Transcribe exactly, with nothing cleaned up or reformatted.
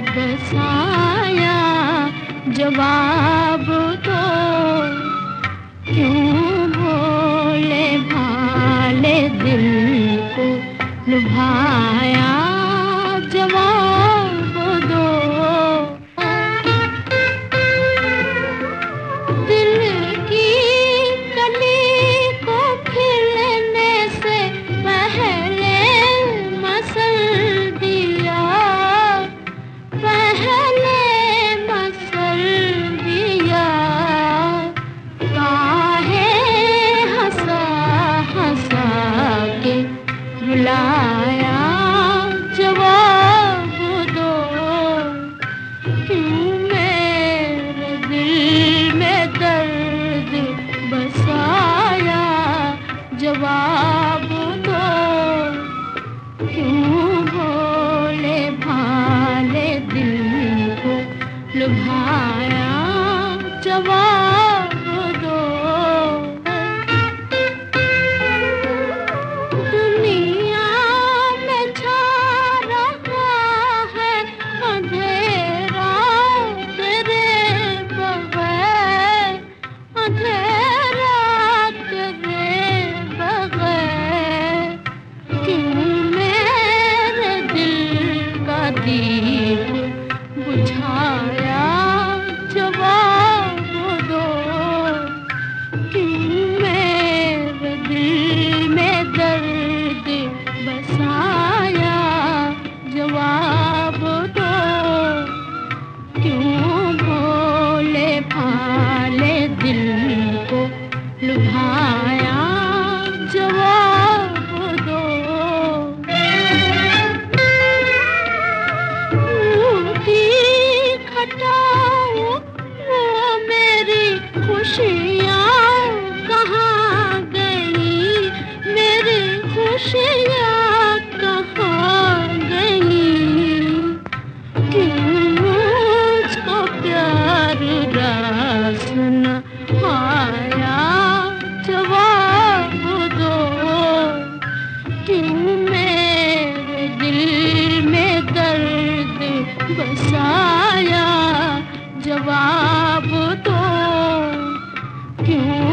बसाया, जवाब दो। क्यों भोले भाले दिल को लुभाया, जवाब दो। दिल की कली को खिलने से पहले मसल दिया, पहले मसल दिया। काहे हंसा हंसा के रुलाया, जवाब दो। क्यों मेरे दिल में दर्द बसाया, जवाब दो। क्यों भोले भाले दिल को लुभाया, जवाब दो। दुनिया में छा रहा है अंधेरा तेरे बगैर, अंधेरा तेरे बगैर। क्यों मेरे दिल का दीप बुझाया, जवाब दो। क्यों मेरे दिल में दर्द बसाया, जवाब दो। क्यों भोले भाले दिल को लुभाया, जवाब दो। रूठी खटाओ वो मेरी खुशियाँ कहाँ गई, मेरी खुशियाँ कहाँ गई। क्यों मुझको प्यार रस न आया, जवाब दो। क्यों मेरे दिल में दर्द बसाया, जवाब दो। क्यों